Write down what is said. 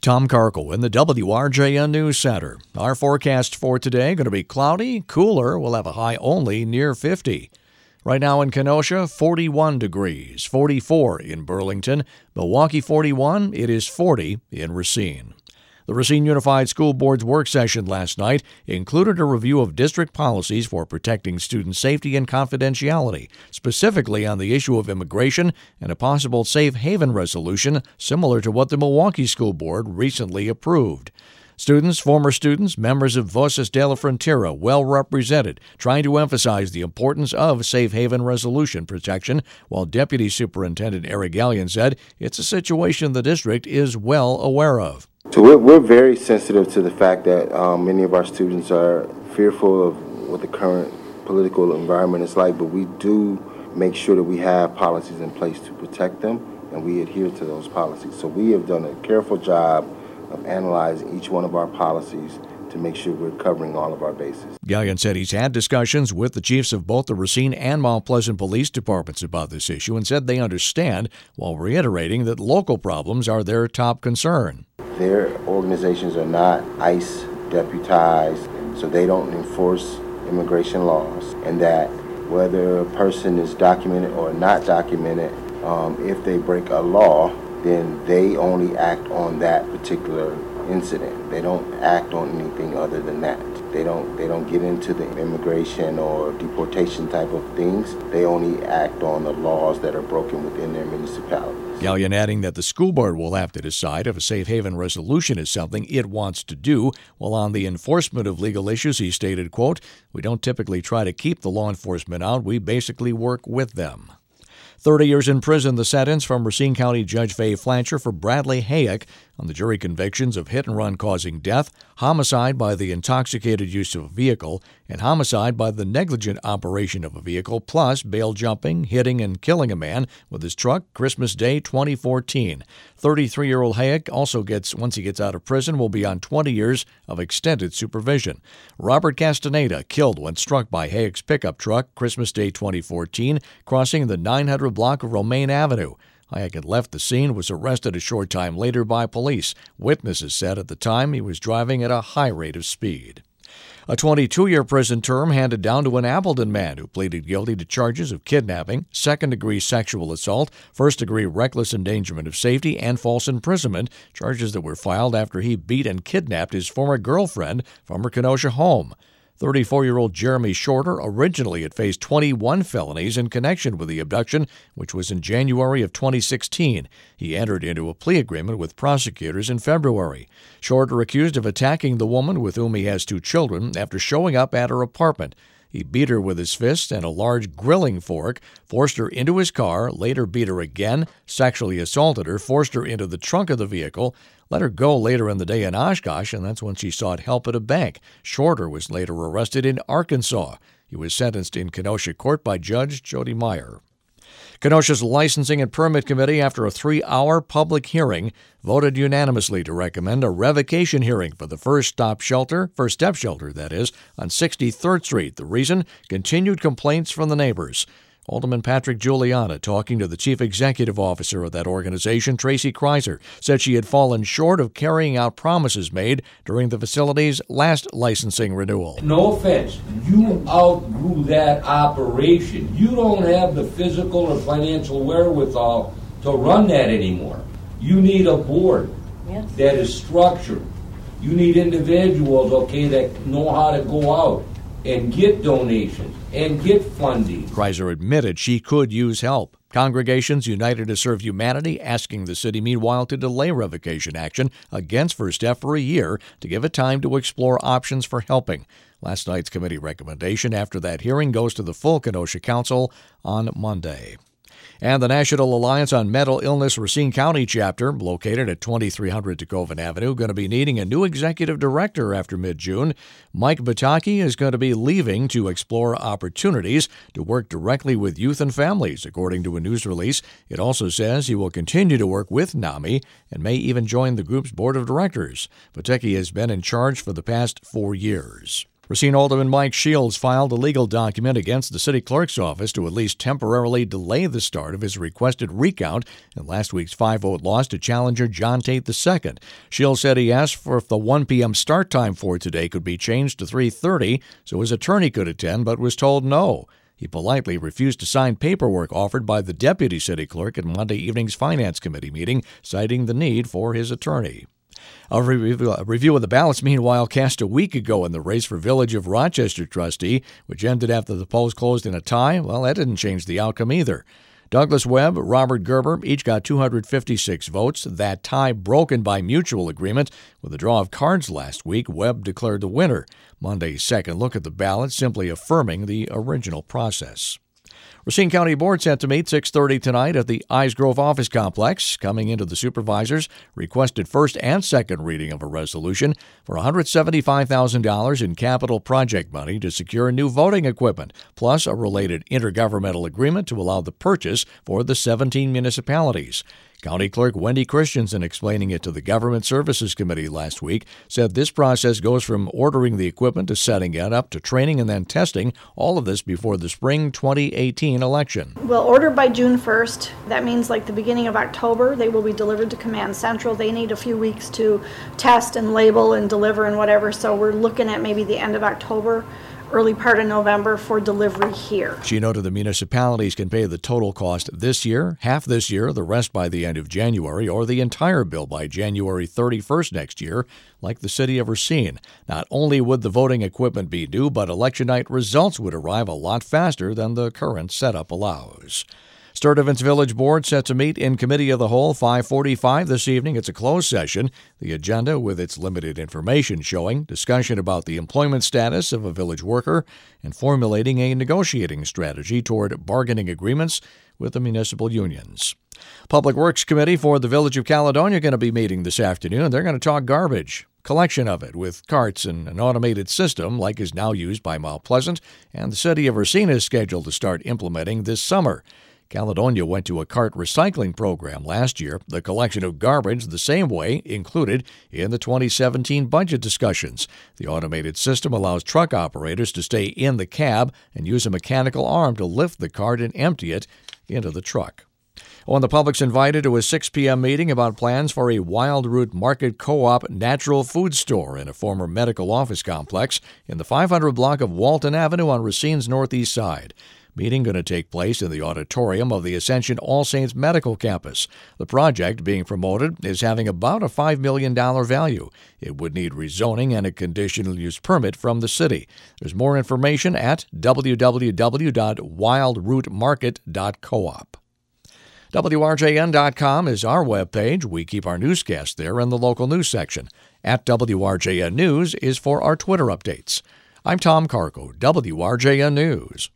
Tom Karkel in the WRJN News Center. Our forecast for today going to be cloudy, cooler. We'll have a high only near 50. Right now in Kenosha, 41 degrees, 44 in Burlington, Milwaukee 41, it is 40 in Racine. The Racine Unified School Board's work session last night included a review of district policies for protecting student safety and confidentiality, specifically on the issue of immigration and a possible safe haven resolution similar to what the Milwaukee School Board recently approved. Students, former students, members of Voces de la Frontera well represented, trying to emphasize the importance of safe haven resolution protection, while Deputy Superintendent Eric Gallion said it's a situation the district is well aware of. So we're very sensitive to the fact that many of our students are fearful of what the current political environment is like, but we do make sure that we have policies in place to protect them, and we adhere to those policies. So we have done a careful job of analyzing each one of our policies to make sure we're covering all of our bases. Gallion said he's had discussions with the chiefs of both the Racine and Mount Pleasant police departments about this issue and said they understand, while reiterating that local problems are their top concern. Their organizations are not ICE deputized, so they don't enforce immigration laws, and that whether a person is documented or not documented, if they break a law, then they only act on that particular incident. They don't act on anything other than that. They don't get into the immigration or deportation type of things. They only act on the laws that are broken within their municipalities. Gallion adding that the school board will have to decide if a safe haven resolution is something it wants to do, while on the enforcement of legal issues, he stated, quote, "We don't typically try to keep the law enforcement out. We basically work with them." 30 years in prison, the sentence from Racine County Judge Faye Flancher for Bradley Hayek on the jury convictions of hit and run causing death, homicide by the intoxicated use of a vehicle, and homicide by the negligent operation of a vehicle, plus bail jumping, hitting, and killing a man with his truck Christmas Day 2014. 33-year-old Hayek also once he gets out of prison, will be on 20 years of extended supervision. Robert Castaneda killed when struck by Hayek's pickup truck Christmas Day 2014, crossing the 900 block of Romaine Avenue. Hayek had left the scene, was arrested a short time later by police. Witnesses said at the time he was driving at a high rate of speed. A 22-year prison term handed down to an Appleton man who pleaded guilty to charges of kidnapping, second-degree sexual assault, first-degree reckless endangerment of safety, and false imprisonment, charges that were filed after he beat and kidnapped his former girlfriend from her Kenosha home. 34-year-old Jeremy Shorter originally had faced 21 felonies in connection with the abduction, which was in January of 2016. He entered into a plea agreement with prosecutors in February. Shorter accused of attacking the woman with whom he has 2 children after showing up at her apartment. He beat her with his fist and a large grilling fork, forced her into his car, later beat her again, sexually assaulted her, forced her into the trunk of the vehicle, let her go later in the day in Oshkosh, and that's when she sought help at a bank. Shorter was later arrested in Arkansas. He was sentenced in Kenosha court by Judge Jody Meyer. Kenosha's Licensing and Permit Committee, after a 3-hour public hearing, voted unanimously to recommend a revocation hearing for the First Step Shelter, on 63rd Street. The reason? Continued complaints from the neighbors. Alderman Patrick Giuliana, talking to the chief executive officer of that organization, Tracy Kreiser, said she had fallen short of carrying out promises made during the facility's last licensing renewal. No offense, you outgrew that operation. You don't have the physical or financial wherewithal to run that anymore. You need a board that is structured. You need individuals, that know how to go out and get donations and get funding. Kreiser admitted she could use help. Congregations United to Serve Humanity asking the city, meanwhile, to delay revocation action against First Step for a year to give it time to explore options for helping. Last night's committee recommendation after that hearing goes to the full Kenosha Council on Monday. And the National Alliance on Mental Illness Racine County chapter, located at 2300 Tacovin Avenue, going to be needing a new executive director after mid-June. Mike Bataki is going to be leaving to explore opportunities to work directly with youth and families, according to a news release. It also says he will continue to work with NAMI and may even join the group's board of directors. Bataki has been in charge for the past 4 years. Racine Alderman Mike Shields filed a legal document against the city clerk's office to at least temporarily delay the start of his requested recount in last week's 5-vote loss to challenger John Tate II. Shields said he asked for if the 1 p.m. start time for today could be changed to 3:30 so his attorney could attend, but was told no. He politely refused to sign paperwork offered by the deputy city clerk at Monday evening's Finance Committee meeting, citing the need for his attorney. A review of the ballots, meanwhile, cast a week ago in the race for Village of Rochester trustee, which ended after the polls closed in a tie. Well, that didn't change the outcome either. Douglas Webb, Robert Gerber each got 256 votes. That tie broken by mutual agreement. With a draw of cards last week, Webb declared the winner. Monday's second look at the ballot simply affirming the original process. Racine County Board set to meet 6:30 tonight at the Eisgrove Office Complex. Coming into the supervisors, requested first and second reading of a resolution for $175,000 in capital project money to secure new voting equipment, plus a related intergovernmental agreement to allow the purchase for the 17 municipalities. County Clerk Wendy Christensen, explaining it to the Government Services Committee last week, said this process goes from ordering the equipment to setting it up to training and then testing, all of this before the spring 2018 election. We'll order by June 1st. That means like the beginning of October, they will be delivered to Command Central. They need a few weeks to test and label and deliver and whatever, so we're looking at maybe the end of October, early part of November for delivery here. She noted the municipalities can pay the total cost this year, half this year, the rest by the end of January, or the entire bill by January 31st next year, like the city of Racine. Not only would the voting equipment be due, but election night results would arrive a lot faster than the current setup allows. Sturtevant's Village Board set to meet in Committee of the Whole 5:45 this evening. It's a closed session. The agenda, with its limited information, showing discussion about the employment status of a village worker and formulating a negotiating strategy toward bargaining agreements with the municipal unions. Public Works Committee for the Village of Caledonia going to be meeting this afternoon. They're going to talk garbage, collection of it with carts and an automated system like is now used by Mount Pleasant, and the city of Racine is scheduled to start implementing this summer. Caledonia went to a cart recycling program last year. The collection of garbage the same way included in the 2017 budget discussions. The automated system allows truck operators to stay in the cab and use a mechanical arm to lift the cart and empty it into the truck. When the public's invited to a 6 p.m. meeting about plans for a Wild Root Market Co-op natural food store in a former medical office complex in the 500 block of Walton Avenue on Racine's northeast side. Meeting going to take place in the auditorium of the Ascension All Saints Medical Campus. The project being promoted is having about a $5 million value. It would need rezoning and a conditional use permit from the city. There's more information at www.wildrootmarket.coop. WRJN.com is our webpage. We keep our newscasts there in the local news section. At WRJN News is for our Twitter updates. I'm Tom Carco, WRJN News.